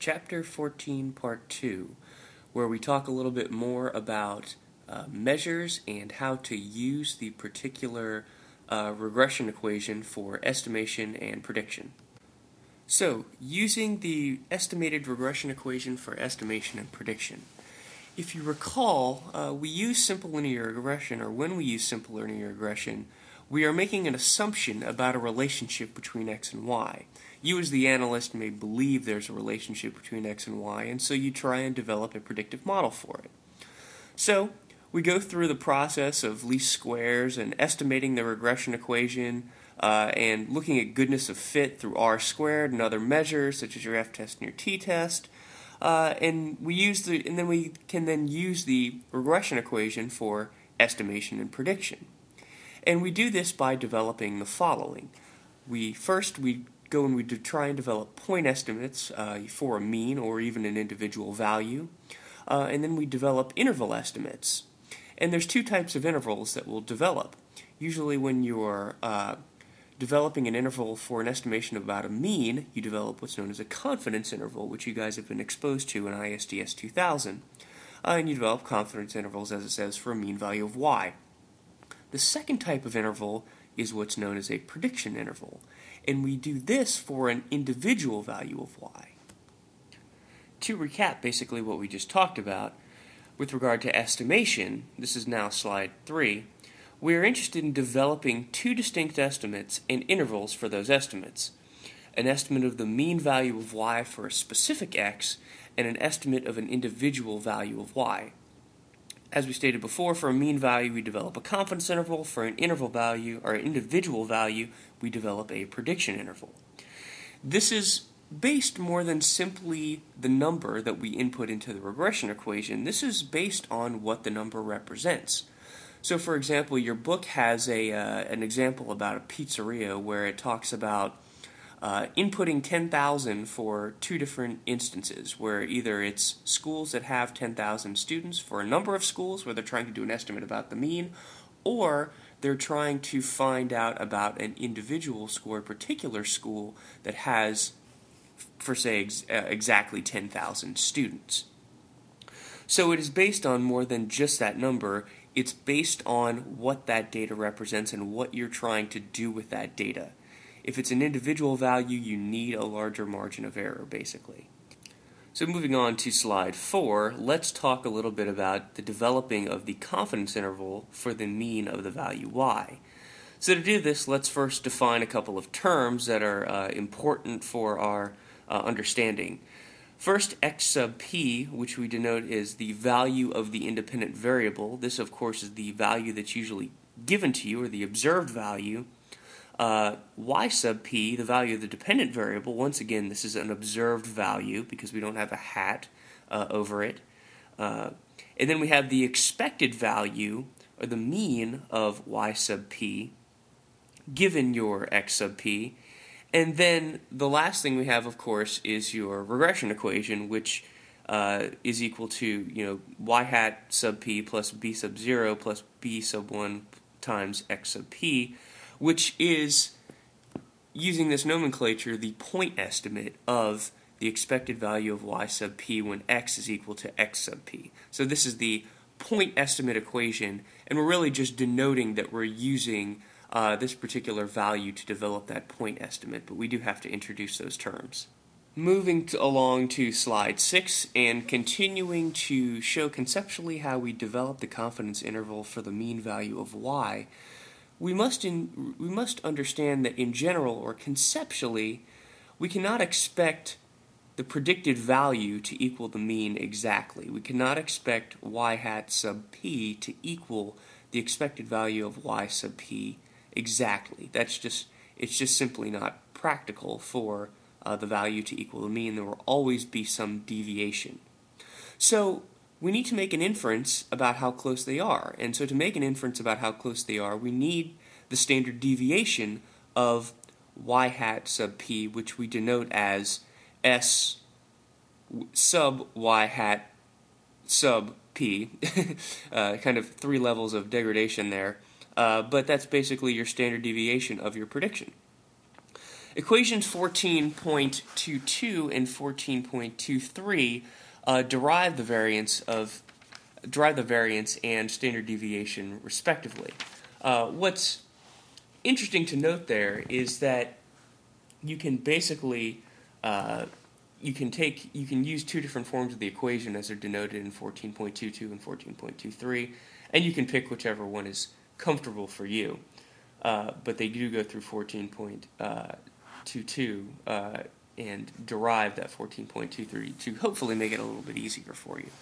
Chapter 14, Part 2, where we talk a little bit more about measures and how to use the particular regression equation for estimation and prediction. So, using the estimated regression equation for estimation and prediction. If you recall, we use simple linear regression, or when we use simple linear regression, we are making an assumption about a relationship between x and y. You as the analyst may believe there's a relationship between x and y, and so you try and develop a predictive model for it. So, we go through the process of least squares and estimating the regression equation, and looking at goodness of fit through r squared and other measures such as your f-test and your t-test. And then we can then use the regression equation for estimation and prediction. And we do this by developing the following. We go and we try and develop point estimates for a mean or even an individual value, and then we develop interval estimates. And there's two types of intervals that we'll develop. Usually when you're developing an interval for an estimation about a mean, you develop what's known as a confidence interval, which you guys have been exposed to in ISDS 2000. And you develop confidence intervals, as it says, for a mean value of y. The second type of interval is what's known as a prediction interval, and we do this for an individual value of y. To recap basically what we just talked about, with regard to estimation, this is now slide 3, we are interested in developing two distinct estimates and intervals for those estimates. An estimate of the mean value of y for a specific x, and an estimate of an individual value of y. As we stated before, for a mean value we develop a confidence interval, for an interval value, or an individual value, we develop a prediction interval. This is based more than simply the number that we input into the regression equation. This is based on what the number represents. So for example, your book has an example about a pizzeria where it talks about inputting 10,000 for two different instances, where either it's schools that have 10,000 students for a number of schools where they're trying to do an estimate about the mean, or they're trying to find out about an individual school or a particular school that has, for say, exactly 10,000 students. So it is based on more than just that number. It's based on what that data represents and what you're trying to do with that data. If it's an individual value, you need a larger margin of error, basically. So moving on to slide 4, let's talk a little bit about the developing of the confidence interval for the mean of the value y. So to do this, let's first define a couple of terms that are important for our understanding. First, x sub p, which we denote as the value of the independent variable. This, of course, is the value that's usually given to you, or the observed value. Y sub p, the value of the dependent variable. Once again, this is an observed value because we don't have a hat over it. And then we have the expected value, or the mean of y sub p, given your x sub p. And then the last thing we have, of course, is your regression equation, which is equal to, y hat sub p plus b sub 0 plus b sub 1 times x sub p, which is, using this nomenclature, the point estimate of the expected value of y sub p when x is equal to x sub p. So this is the point estimate equation, and we're really just denoting that we're using this particular value to develop that point estimate, but we do have to introduce those terms. Moving along to slide 6 and continuing to show conceptually how we develop the confidence interval for the mean value of y, we must understand that in general, or conceptually, we cannot expect the predicted value to equal the mean exactly. We cannot expect y hat sub p to equal the expected value of y sub p exactly. It's just simply not practical for the value to equal the mean. There will always be some deviation. So we need to make an inference about how close they are. And so to make an inference about how close they are, we need the standard deviation of y hat sub p, which we denote as s sub y hat sub p. Kind of 3 levels of degradation there. But that's basically your standard deviation of your prediction. Equations 14.22 and 14.23 derive the variance and standard deviation respectively. What's interesting to note there is that you can basically you can use two different forms of the equation as they're denoted in 14.22 and 14.23, and you can pick whichever one is comfortable for you. But they do go through 14.22 and derive that 14.23 to hopefully make it a little bit easier for you.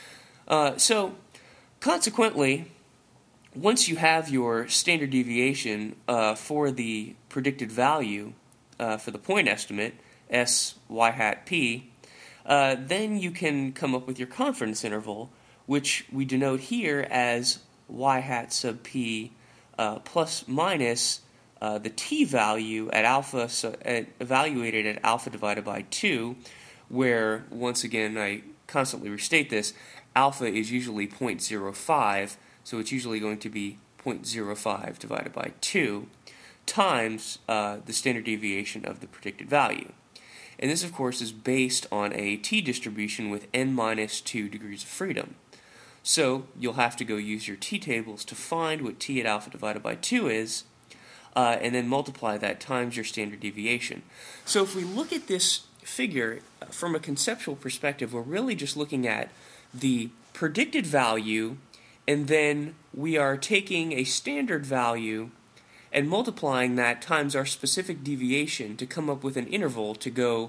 So, consequently, once you have your standard deviation for the predicted value for the point estimate, S y hat p, then you can come up with your confidence interval, which we denote here as y hat sub p plus minus the t value at alpha, evaluated at alpha divided by 2, where, once again, I constantly restate this, alpha is usually 0.05, so it's usually going to be 0.05 divided by 2 times the standard deviation of the predicted value. And this, of course, is based on a t distribution with n minus 2 degrees of freedom. So you'll have to go use your t-tables to find what t at alpha divided by 2 is, and then multiply that times your standard deviation. So if we look at this figure from a conceptual perspective, we're really just looking at the predicted value, and then we are taking a standard value and multiplying that times our specific deviation to come up with an interval to go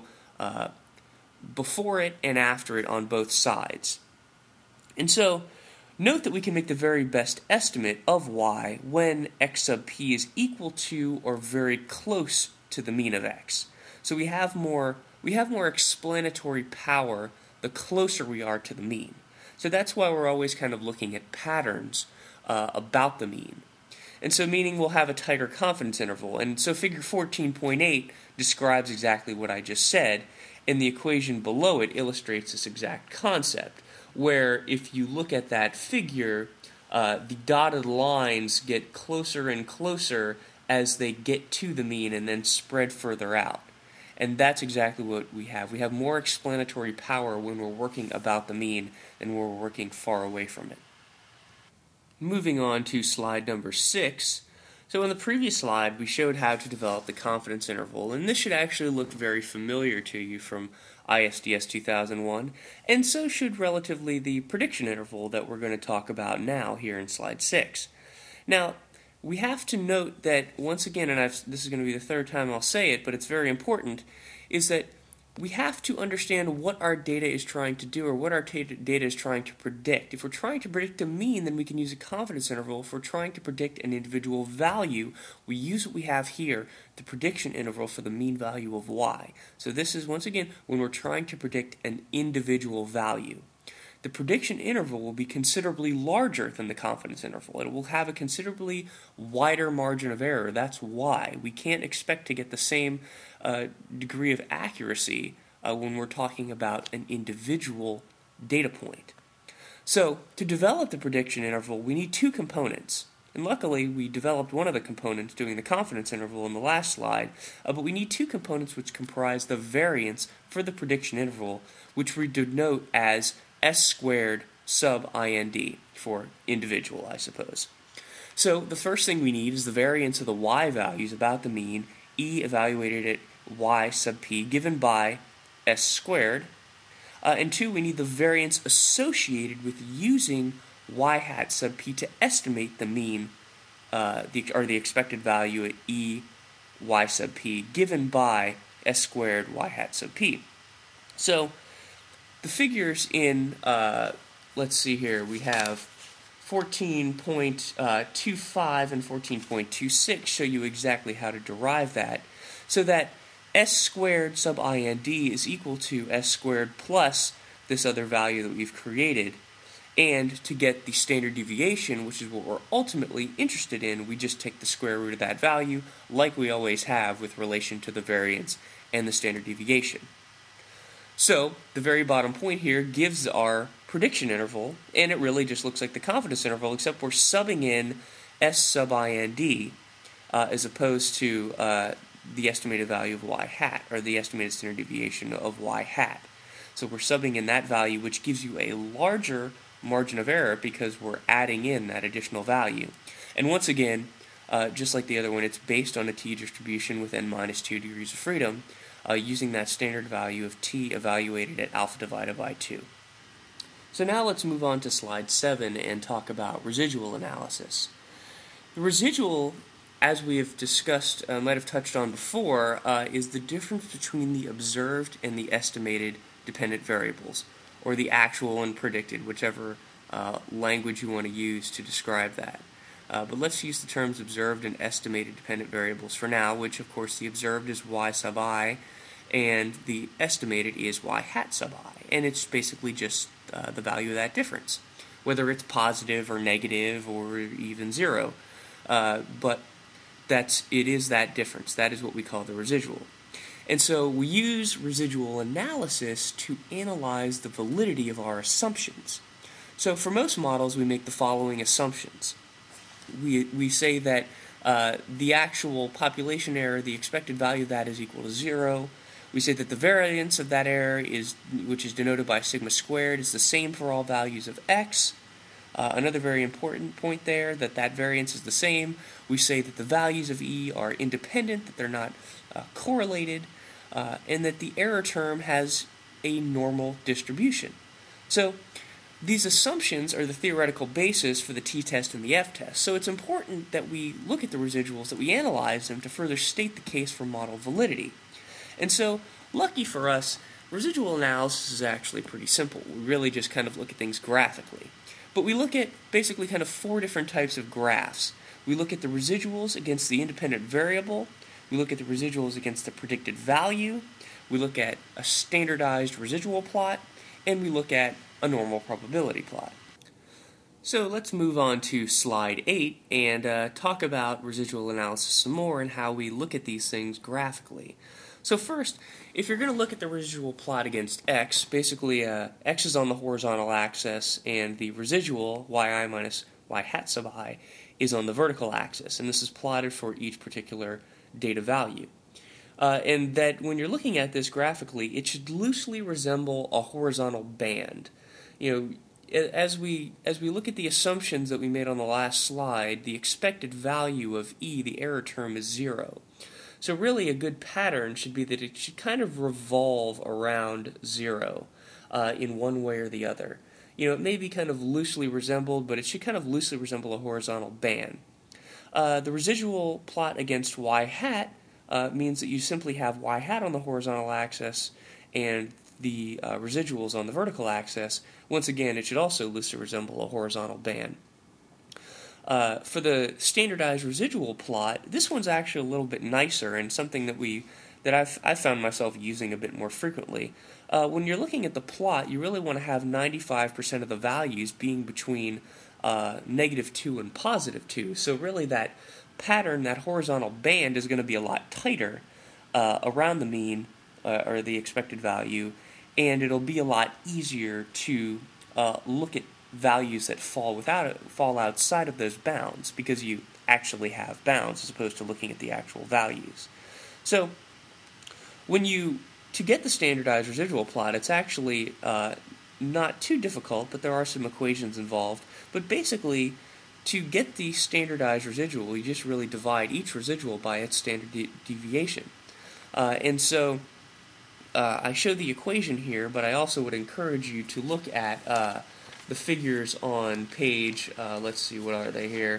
before it and after it on both sides. And so, note that we can make the very best estimate of y when x sub p is equal to or very close to the mean of x. So we have more explanatory power the closer we are to the mean. So that's why we're always kind of looking at patterns about the mean. And so meaning we'll have a tighter confidence interval. And so figure 14.8 describes exactly what I just said, and the equation below it illustrates this exact concept, where if you look at that figure, the dotted lines get closer and closer as they get to the mean and then spread further out. And that's exactly what we have. We have more explanatory power when we're working about the mean than when we're working far away from it. Moving on to slide number 6. So in the previous slide, we showed how to develop the confidence interval, and this should actually look very familiar to you from ISDS 2001, and so should relatively the prediction interval that we're going to talk about now here in slide 6. Now, we have to note that, once again, and this is going to be the third time I'll say it, but it's very important, is that we have to understand what our data is trying to do, or what our data is trying to predict. If we're trying to predict a mean, then we can use a confidence interval. If we're trying to predict an individual value, we use what we have here, the prediction interval for the mean value of y. So this is, once again, when we're trying to predict an individual value. The prediction interval will be considerably larger than the confidence interval. It will have a considerably wider margin of error. That's why we can't expect to get the same degree of accuracy when we're talking about an individual data point. So, to develop the prediction interval, we need two components. And luckily, we developed one of the components doing the confidence interval in the last slide, but we need two components which comprise the variance for the prediction interval, which we denote as S squared sub IND, for individual, I suppose. So the first thing we need is the variance of the y values about the mean, E evaluated at y sub p, given by S squared. And two, we need the variance associated with using y hat sub p to estimate the mean, the expected value at E y sub p, given by S squared y hat sub p. So the figures in, let's see here, we have 14.25 and 14.26 show you exactly how to derive that. So that S squared sub IND is equal to S squared plus this other value that we've created. And to get the standard deviation, which is what we're ultimately interested in, we just take the square root of that value, like we always have with relation to the variance and the standard deviation. So, the very bottom point here gives our prediction interval, and it really just looks like the confidence interval, except we're subbing in S sub IND as opposed to the estimated value of y hat, or the estimated standard deviation of y hat. So we're subbing in that value, which gives you a larger margin of error because we're adding in that additional value. And once again, just like the other one, it's based on a t-distribution with n minus 2 degrees of freedom, using that standard value of t evaluated at alpha divided by 2. So now let's move on to slide 7 and talk about residual analysis. The residual, as we have discussed, might have touched on before, is the difference between the observed and the estimated dependent variables, or the actual and predicted, whichever language you want to use to describe that. But let's use the terms observed and estimated dependent variables for now, which of course the observed is y sub I, and the estimated is y hat sub I, and it's basically just the value of that difference, whether it's positive or negative or even 0. But it is that difference. That is what we call the residual. And so we use residual analysis to analyze the validity of our assumptions. So for most models, we make the following assumptions. We say that the actual population error, the expected value of that is equal to 0. We say that the variance of that error, which is denoted by sigma squared, is the same for all values of x. Another very important point there, that variance is the same. We say that the values of E are independent, that they're not correlated, and that the error term has a normal distribution. So these assumptions are the theoretical basis for the t-test and the f-test. So it's important that we look at the residuals, that we analyze them to further state the case for model validity. And so, lucky for us, residual analysis is actually pretty simple. We really just kind of look at things graphically. But we look at basically kind of 4 different types of graphs. We look at the residuals against the independent variable. We look at the residuals against the predicted value. We look at a standardized residual plot. And we look at a normal probability plot. So let's move on to slide 8 and talk about residual analysis some more and how we look at these things graphically. So first, if you're going to look at the residual plot against x, basically x is on the horizontal axis and the residual, yi minus y hat sub I, is on the vertical axis. And this is plotted for each particular data value. And that when you're looking at this graphically, it should loosely resemble a horizontal band. As we look at the assumptions that we made on the last slide, the expected value of E, the error term, is 0. So really a good pattern should be that it should kind of revolve around 0 in one way or the other. It may be kind of loosely resembled, but it should kind of loosely resemble a horizontal band. The residual plot against y hat means that you simply have y hat on the horizontal axis and the residuals on the vertical axis. Once again, it should also loosely resemble a horizontal band. For the standardized residual plot, this one's actually a little bit nicer and something that I've found myself using a bit more frequently. When you're looking at the plot, you really want to have 95% of the values being between -2 and +2. So really that pattern, that horizontal band, is going to be a lot tighter around the mean or the expected value, and it'll be a lot easier to look at values that fall outside of those bounds because you actually have bounds as opposed to looking at the actual values. So to get the standardized residual plot, it's actually not too difficult, but there are some equations involved. But basically, to get the standardized residual, you just really divide each residual by its standard deviation. And so I show the equation here, but I also would encourage you to look at the figures on page, let's see, what are they here?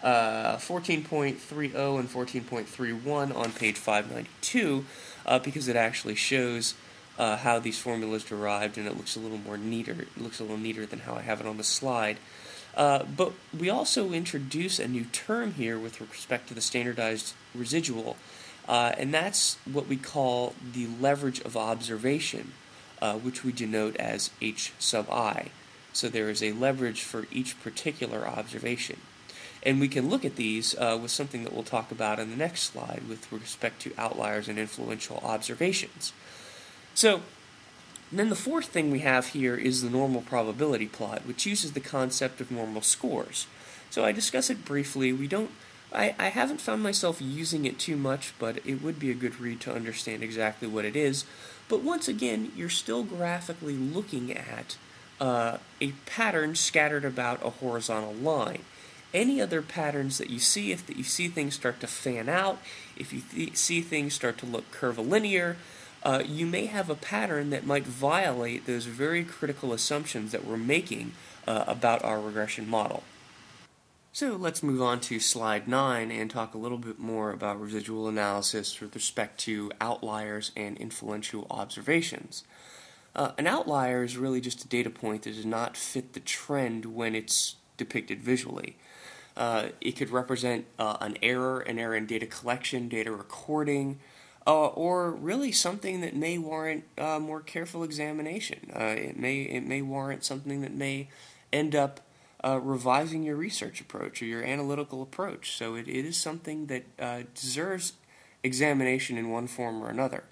14.30 and 14.31 on page 592, because it actually shows how these formulas derived, and it looks a little more neater. It looks a little neater than how I have it on the slide. But we also introduce a new term here with respect to the standardized residual, and that's what we call the leverage of observation, which we denote as h sub I. So there is a leverage for each particular observation. And we can look at these with something that we'll talk about in the next slide with respect to outliers and influential observations. So then the fourth thing we have here is the normal probability plot, which uses the concept of normal scores. So I discuss it briefly. We don't I haven't found myself using it too much, but it would be a good read to understand exactly what it is. But once again, you're still graphically looking at a pattern scattered about a horizontal line. Any other patterns that you see, if you see things start to fan out, if you see things start to look curvilinear, you may have a pattern that might violate those very critical assumptions that we're making about our regression model. So let's move on to slide 9 and talk a little bit more about residual analysis with respect to outliers and influential observations. An outlier is really just a data point that does not fit the trend when it's depicted visually. It could represent an error in data collection, data recording, or really something that may warrant more careful examination. It may warrant something that may end up revising your research approach or your analytical approach. So it is something that deserves examination in one form or another.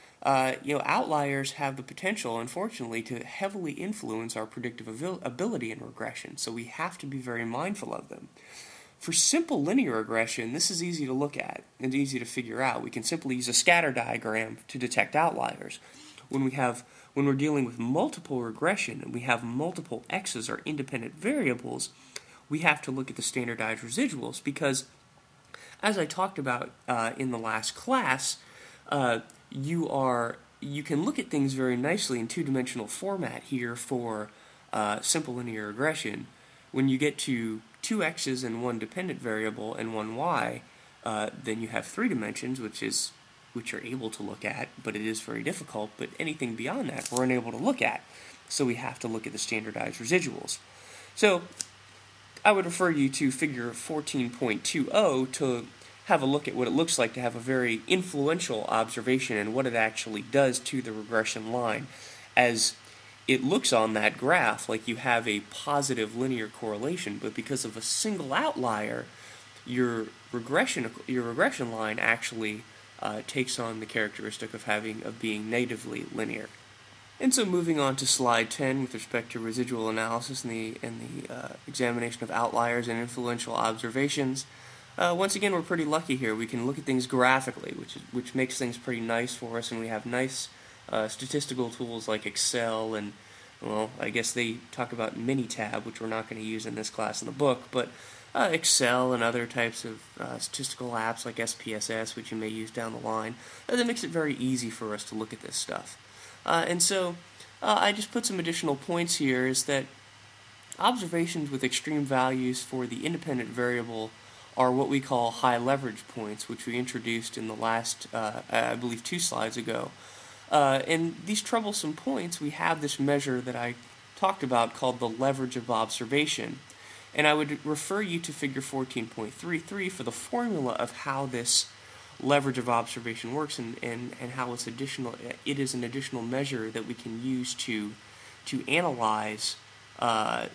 Outliers have the potential, unfortunately, to heavily influence our predictive ability in regression, so we have to be very mindful of them. For simple linear regression, this is easy to look at and easy to figure out. We can simply use a scatter diagram to detect outliers. When we're dealing with multiple regression and we have multiple x's or independent variables, we have to look at the standardized residuals because, as I talked about in the last class, you can look at things very nicely in two-dimensional format here for simple linear regression. When you get to two x's and one dependent variable and one y, then you have 3 dimensions, which you're able to look at, but it is very difficult. But anything beyond that, we're unable to look at. So we have to look at the standardized residuals. So I would refer you to figure 14.20 to have a look at what it looks like to have a very influential observation and what it actually does to the regression line, as it looks on that graph like you have a positive linear correlation, but because of a single outlier, your regression line actually takes on the characteristic of being negatively linear. And so moving on to slide 10 with respect to residual analysis and the examination of outliers and influential observations. Once again, we're pretty lucky here. We can look at things graphically, which makes things pretty nice for us, and we have nice statistical tools like Excel and, well, I guess they talk about Minitab, which we're not going to use in this class in the book, but Excel and other types of statistical apps like SPSS, which you may use down the line. That makes it very easy for us to look at this stuff. And so I just put some additional points here, is that observations with extreme values for the independent variable are what we call high leverage points, which we introduced in the last, I believe, 2 slides ago. And these troublesome points, we have this measure that I talked about called the leverage of observation. And I would refer you to figure 14.33 for the formula of how this leverage of observation works and how it is an additional measure that we can use to analyze our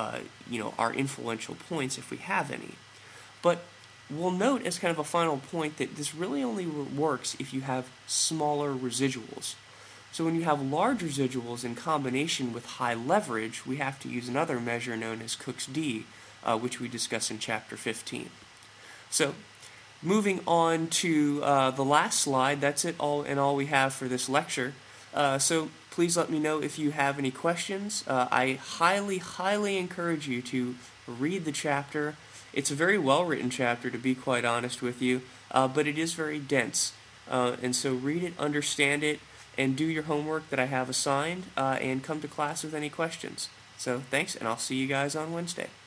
influential points if we have any. But we'll note as kind of a final point that this really only works if you have smaller residuals. So when you have large residuals in combination with high leverage, we have to use another measure known as Cook's D, which we discuss in Chapter 15. So moving on to the last slide, that's it all we have for this lecture. So please let me know if you have any questions. I highly, highly encourage you to read the chapter. It's a very well-written chapter, to be quite honest with you, but it is very dense. And so read it, understand it, and do your homework that I have assigned, and come to class with any questions. So thanks, and I'll see you guys on Wednesday.